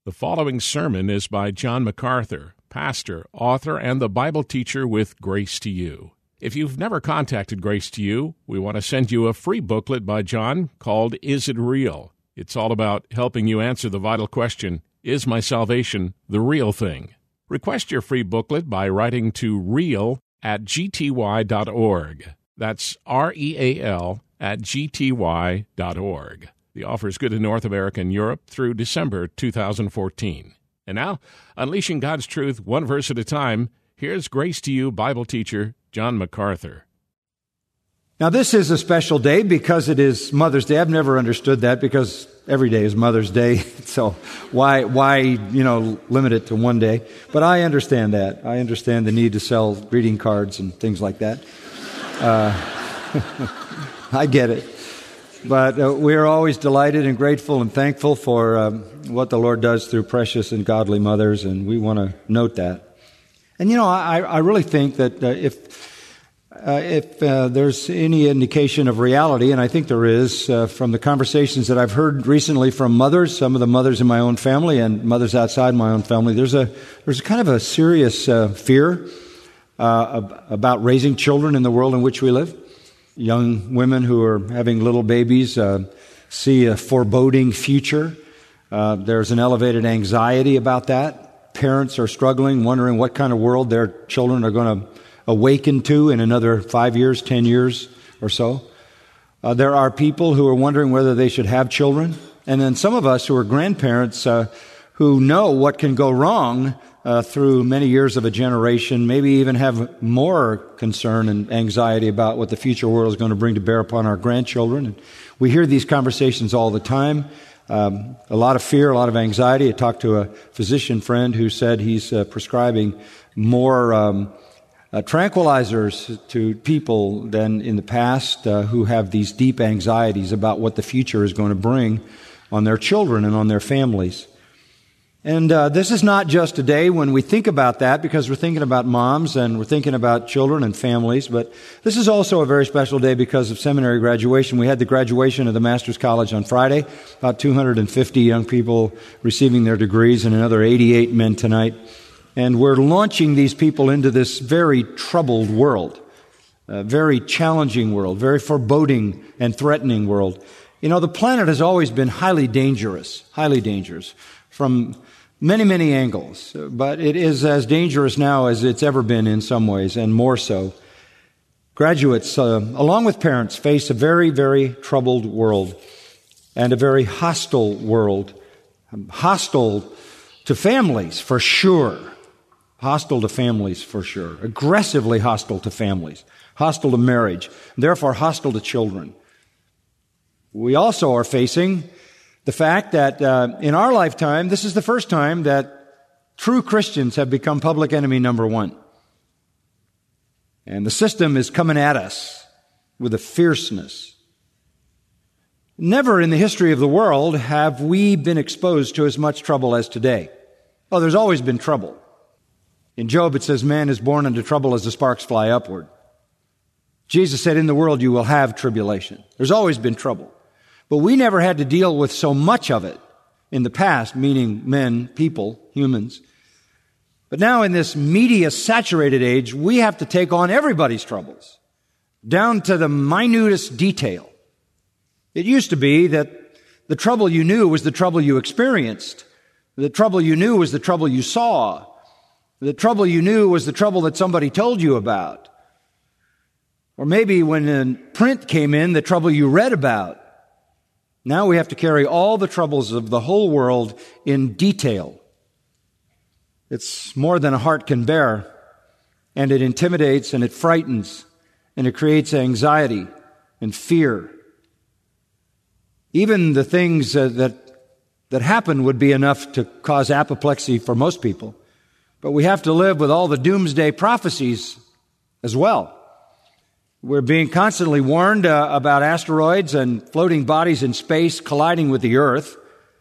The following sermon is by John MacArthur, pastor, author, and the Bible teacher with Grace to You. If you've never contacted Grace to You, we want to send you a free booklet by John called Is It Real? It's all about helping you answer the vital question, is my salvation the real thing? Request your free booklet by writing to real@gty.org. That's REAL@gty.org. The offer is good in North America and Europe through December 2014. And now, unleashing God's truth one verse at a time, here's Grace to You Bible teacher John MacArthur. Now, this is a special day because it is Mother's Day. I've never understood that because every day is Mother's Day. So why limit it to one day? But I understand that. I understand the need to sell greeting cards and things like that. I get it. But we are always delighted and grateful and thankful for what the Lord does through precious and godly mothers, and we want to note that. And I really think that if there's any indication of reality, and I think there is, from the conversations that I've heard recently from mothers, some of the mothers in my own family and mothers outside my own family, there's a kind of a serious fear about raising children in the world in which we live. Young women who are having little babies see a foreboding future. There's an elevated anxiety about that. Parents are struggling, wondering what kind of world their children are going to awaken to in another 5 years, 10 years or so. There are people who are wondering whether they should have children. And then some of us who are grandparents who know what can go wrong through many years of a generation, maybe even have more concern and anxiety about what the future world is going to bring to bear upon our grandchildren. And we hear these conversations all the time. A lot of fear, a lot of anxiety. I talked to a physician friend who said he's prescribing more tranquilizers to people than in the past who have these deep anxieties about what the future is going to bring on their children and on their families. And this is not just a day when we think about that, because we're thinking about moms and we're thinking about children and families, but this is also a very special day because of seminary graduation. We had the graduation of the Master's College on Friday, about 250 young people receiving their degrees, and another 88 men tonight. And we're launching these people into this very troubled world, a very challenging world, very foreboding and threatening world. The planet has always been highly dangerous from many, many angles, but it is as dangerous now as it's ever been in some ways, and more so. Graduates, along with parents, face a very, very troubled world and a very hostile world. Hostile to families, for sure. Hostile to families, for sure. Aggressively hostile to families. Hostile to marriage. Therefore, hostile to children. We also are facing the fact that in our lifetime, this is the first time that true Christians have become public enemy number one. And the system is coming at us with a fierceness. Never in the history of the world have we been exposed to as much trouble as today. Oh, there's always been trouble. In Job it says, man is born into trouble as the sparks fly upward. Jesus said, in the world you will have tribulation. There's always been trouble. But we never had to deal with so much of it in the past, meaning men, people, humans. But now in this media-saturated age, we have to take on everybody's troubles, down to the minutest detail. It used to be that the trouble you knew was the trouble you experienced. The trouble you knew was the trouble you saw. The trouble you knew was the trouble that somebody told you about. Or maybe when print came in, the trouble you read about. Now we have to carry all the troubles of the whole world in detail. It's more than a heart can bear, and it intimidates and it frightens, and it creates anxiety and fear. Even the things that happen would be enough to cause apoplexy for most people. But we have to live with all the doomsday prophecies as well. We're being constantly warned about asteroids and floating bodies in space colliding with the Earth,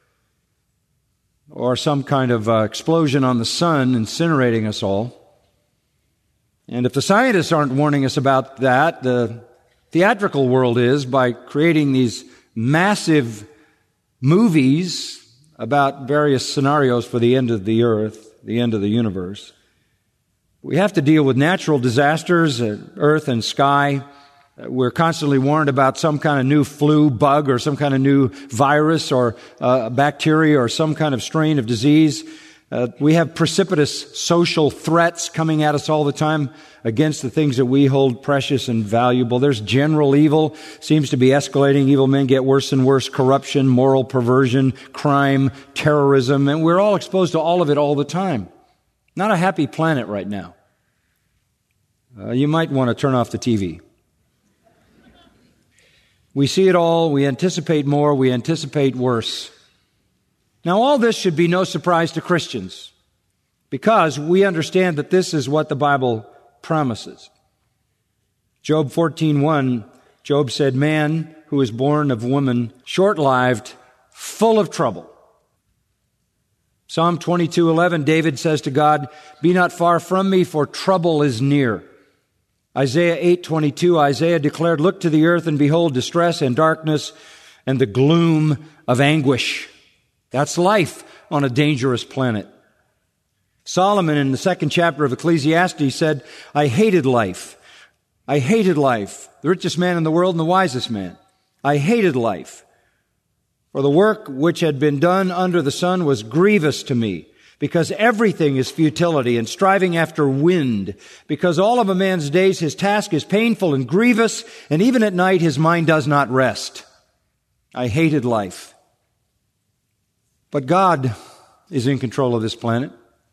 or some kind of explosion on the sun incinerating us all. And if the scientists aren't warning us about that, the theatrical world is by creating these massive movies about various scenarios for the end of the earth, the end of the universe. We have to deal with natural disasters, earth and sky. We're constantly warned about some kind of new flu bug or some kind of new virus or bacteria or some kind of strain of disease. We have precipitous social threats coming at us all the time against the things that we hold precious and valuable. There's general evil, seems to be escalating. Evil men get worse and worse. Corruption, moral perversion, crime, terrorism, and we're all exposed to all of it all the time. Not a happy planet right now. You might want to turn off the TV. We see it all. We anticipate more. We anticipate worse. Now, all this should be no surprise to Christians because we understand that this is what the Bible promises. Job 14:1, Job said, "Man who is born of woman, short-lived, full of trouble." Psalm 22:11, David says to God, "Be not far from me, for trouble is near." Isaiah 8:22, Isaiah declared, "Look to the earth and behold distress and darkness and the gloom of anguish." That's life on a dangerous planet. Solomon in the 2nd chapter of Ecclesiastes said, "I hated life. I hated life. The richest man in the world and the wisest man. I hated life. For the work which had been done under the sun was grievous to me, because everything is futility and striving after wind, because all of a man's days his task is painful and grievous, and even at night his mind does not rest. I hated life." But God is in control of this planet.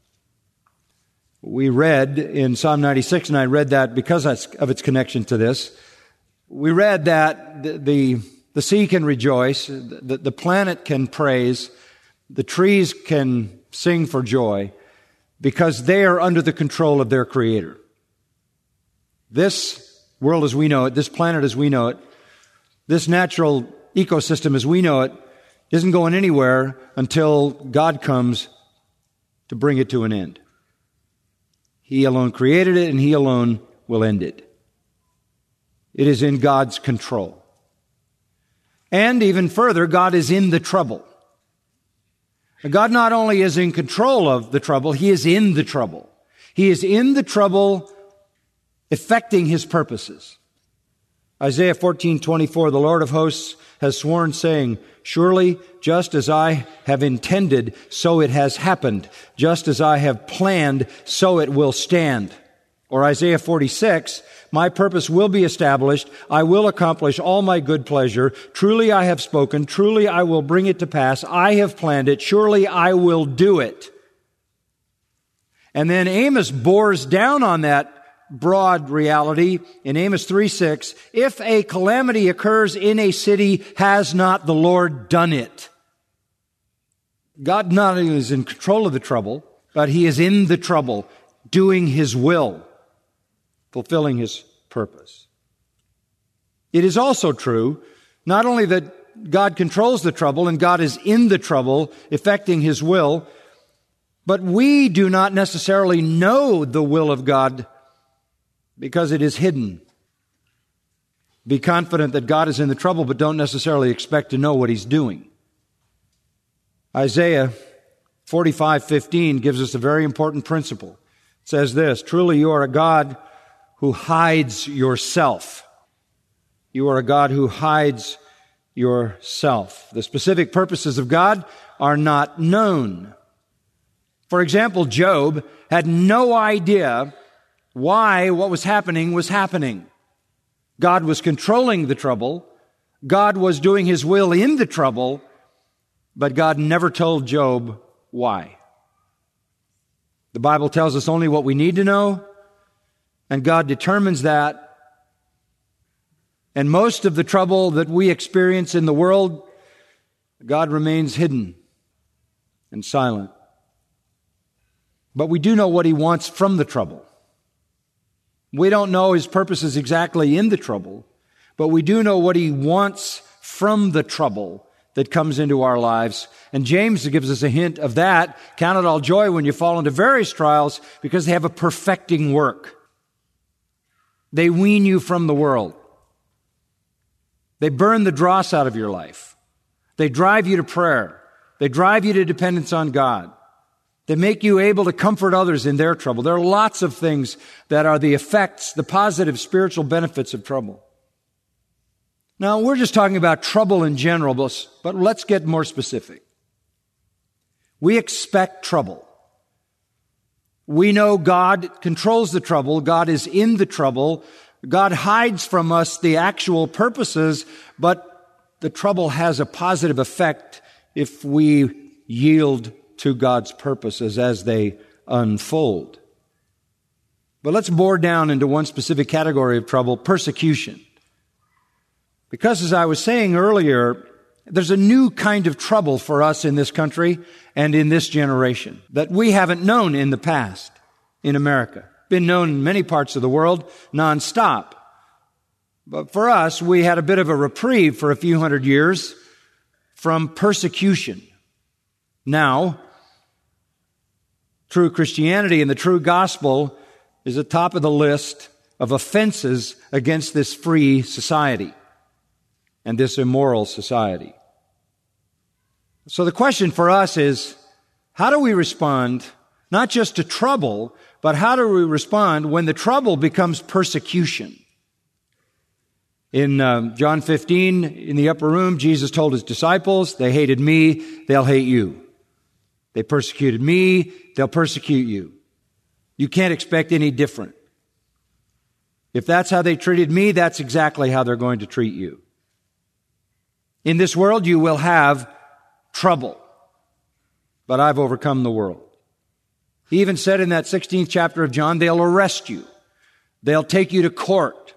We read in Psalm 96, and I read that because of its connection to this, we read that the sea can rejoice, the planet can praise, the trees can sing for joy, because they are under the control of their Creator. This world as we know it, this planet as we know it, this natural ecosystem as we know it, isn't going anywhere until God comes to bring it to an end. He alone created it, and He alone will end it. It is in God's control. And even further, God is in the trouble. God not only is in control of the trouble, He is in the trouble. He is in the trouble effecting His purposes. Isaiah 14:24, the Lord of hosts has sworn, saying, "Surely, just as I have intended, so it has happened. Just as I have planned, so it will stand." Or Isaiah 46, "My purpose will be established. I will accomplish all my good pleasure. Truly I have spoken. Truly I will bring it to pass. I have planned it. Surely I will do it." And then Amos bores down on that broad reality in Amos 3:6, "If a calamity occurs in a city, has not the Lord done it?" God not only is in control of the trouble, but He is in the trouble, doing His will, fulfilling His purpose. It is also true, not only that God controls the trouble and God is in the trouble, effecting His will, but we do not necessarily know the will of God because it is hidden. Be confident that God is in the trouble, but don't necessarily expect to know what He's doing. Isaiah 45:15 gives us a very important principle. It says this, "Truly you are a God who hides yourself." You are a God who hides yourself. The specific purposes of God are not known. For example, Job had no idea why what was happening was happening. God was controlling the trouble. God was doing His will in the trouble, but God never told Job why. The Bible tells us only what we need to know, and God determines that. And most of the trouble that we experience in the world, God remains hidden and silent. But we do know what He wants from the trouble. We don't know His purposes exactly in the trouble, but we do know what He wants from the trouble that comes into our lives. And James gives us a hint of that. Count it all joy when you fall into various trials, because they have a perfecting work. They wean you from the world. They burn the dross out of your life. They drive you to prayer. They drive you to dependence on God. They make you able to comfort others in their trouble. There are lots of things that are the effects, the positive spiritual benefits of trouble. Now, we're just talking about trouble in general, but let's get more specific. We expect trouble. We know God controls the trouble. God is in the trouble. God hides from us the actual purposes, but the trouble has a positive effect if we yield to God's purposes as they unfold. But let's bore down into one specific category of trouble, persecution. Because as I was saying earlier, there's a new kind of trouble for us in this country and in this generation that we haven't known in the past in America. Been known in many parts of the world nonstop. But for us, we had a bit of a reprieve for a few hundred years from persecution. Now, true Christianity and the true gospel is at the top of the list of offenses against this free society and this immoral society. So the question for us is, how do we respond not just to trouble, but how do we respond when the trouble becomes persecution? In John 15, in the upper room, Jesus told his disciples, they hated me, they'll hate you. They persecuted me, they'll persecute you. You can't expect any different. If that's how they treated me, that's exactly how they're going to treat you. In this world, you will have trouble, but I've overcome the world. He even said in that 16th chapter of John, they'll arrest you. They'll take you to court.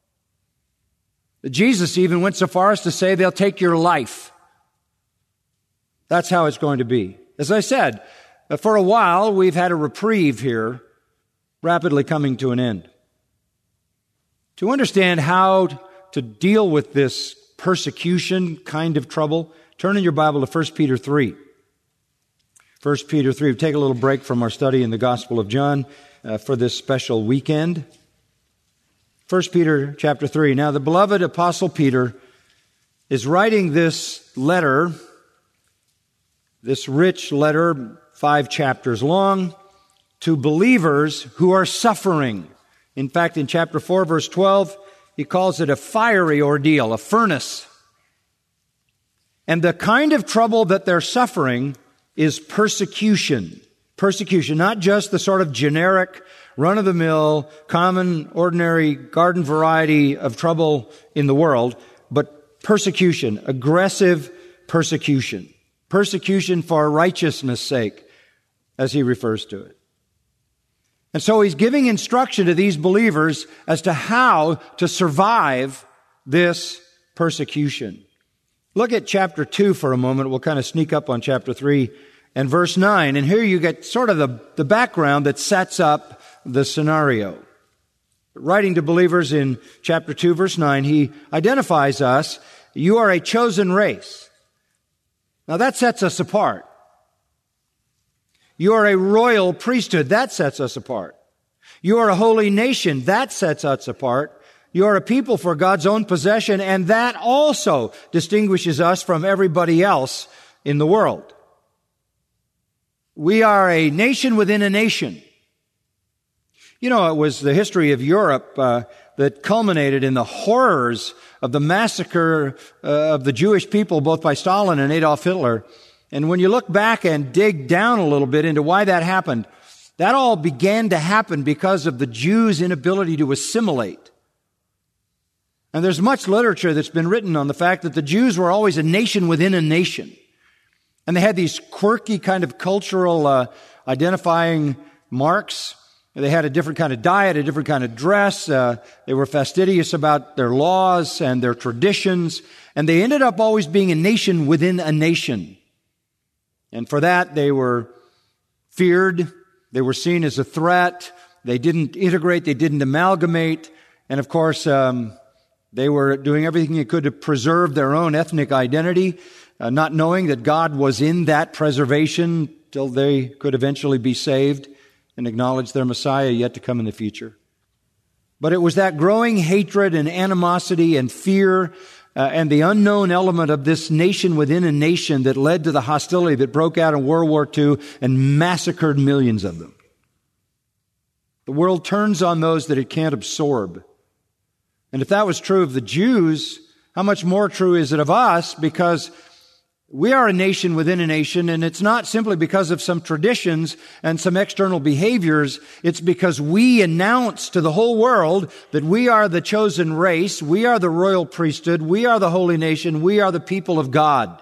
Jesus even went so far as to say they'll take your life. That's how it's going to be. As I said, for a while, we've had a reprieve here, rapidly coming to an end. To understand how to deal with this persecution kind of trouble, turn in your Bible to 1 Peter 3. 1 Peter 3. We'll take a little break from our study in the Gospel of John for this special weekend. 1 Peter chapter 3. Now, the beloved Apostle Peter is writing this letter, this rich letter, 5 chapters long, to believers who are suffering. In fact, in chapter 4, verse 12, he calls it a fiery ordeal, a furnace. And the kind of trouble that they're suffering is persecution. Persecution, not just the sort of generic, run-of-the-mill, common, ordinary, garden variety of trouble in the world, but persecution, aggressive persecution. Persecution for righteousness' sake, as he refers to it. And so he's giving instruction to these believers as to how to survive this persecution. Look at chapter 2 for a moment. We'll kind of sneak up on chapter 3 and verse 9. And here you get sort of the background that sets up the scenario. Writing to believers in chapter 2, verse 9, he identifies us. You are a chosen race. Now that sets us apart. You are a royal priesthood. That sets us apart. You are a holy nation. That sets us apart. You are a people for God's own possession, and that also distinguishes us from everybody else in the world. We are a nation within a nation. You know, it was the history of Europe that culminated in the horrors of the massacre of the Jewish people, both by Stalin and Adolf Hitler. And when you look back and dig down a little bit into why that happened, that all began to happen because of the Jews' inability to assimilate. And there's much literature that's been written on the fact that the Jews were always a nation within a nation. And they had these quirky kind of cultural identifying marks. They had a different kind of diet, a different kind of dress. They were fastidious about their laws and their traditions. And they ended up always being a nation within a nation. And for that, they were feared. They were seen as a threat. They didn't integrate. They didn't amalgamate. And of course, they were doing everything they could to preserve their own ethnic identity, not knowing that God was in that preservation till they could eventually be saved and acknowledge their Messiah yet to come in the future. But it was that growing hatred and animosity and fear and the unknown element of this nation within a nation that led to the hostility that broke out in World War II and massacred millions of them. The world turns on those that it can't absorb. And if that was true of the Jews, how much more true is it of us? Because we are a nation within a nation, and it's not simply because of some traditions and some external behaviors. It's because we announce to the whole world that we are the chosen race, we are the royal priesthood, we are the holy nation, we are the people of God.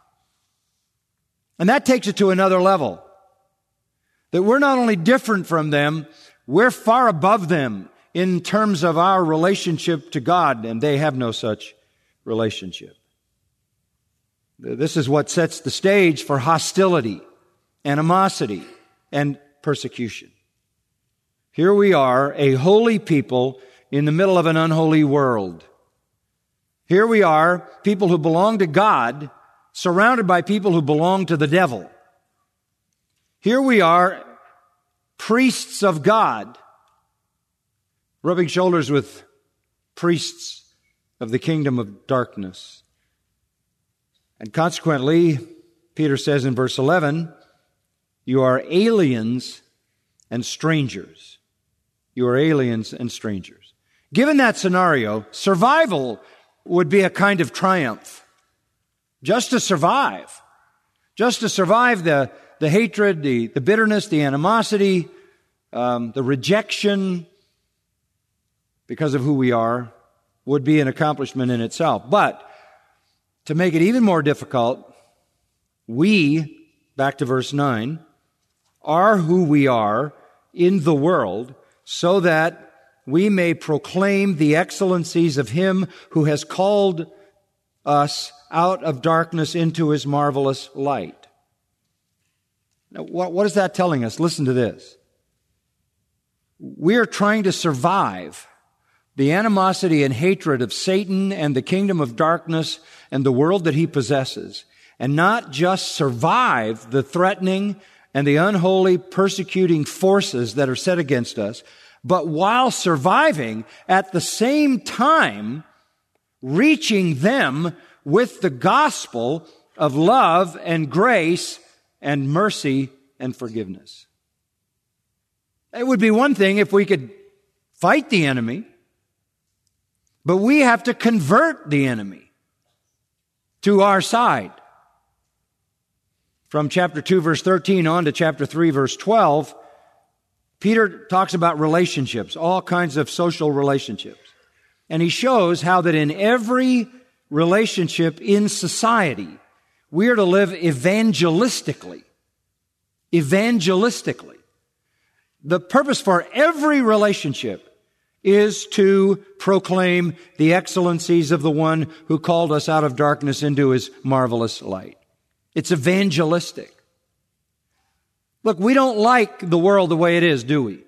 And that takes it to another level. That we're not only different from them, we're far above them in terms of our relationship to God, and they have no such relationship. This is what sets the stage for hostility, animosity, and persecution. Here we are, a holy people in the middle of an unholy world. Here we are, people who belong to God, surrounded by people who belong to the devil. Here we are, priests of God, rubbing shoulders with priests of the kingdom of darkness. And consequently, Peter says in verse 11, you are aliens and strangers. You are aliens and strangers. Given that scenario, survival would be a kind of triumph. Just to survive. Just to survive the hatred, the bitterness, the animosity, the rejection because of who we are would be an accomplishment in itself. But to make it even more difficult, we, back to verse 9, are who we are in the world so that we may proclaim the excellencies of Him who has called us out of darkness into His marvelous light. Now, what is that telling us? Listen to this. We are trying to survive the animosity and hatred of Satan and the kingdom of darkness and the world that he possesses, and not just survive the threatening and the unholy persecuting forces that are set against us, but while surviving, at the same time, reaching them with the gospel of love and grace and mercy and forgiveness. It would be one thing if we could fight the enemy, but we have to convert the enemy to our side. From chapter 2, verse 13 on to chapter 3, verse 12, Peter talks about relationships, all kinds of social relationships. And he shows how that in every relationship in society, we are to live evangelistically. Evangelistically. The purpose for every relationship is to proclaim the excellencies of the one who called us out of darkness into His marvelous light. It's evangelistic. Look, we don't like the world the way it is, do we?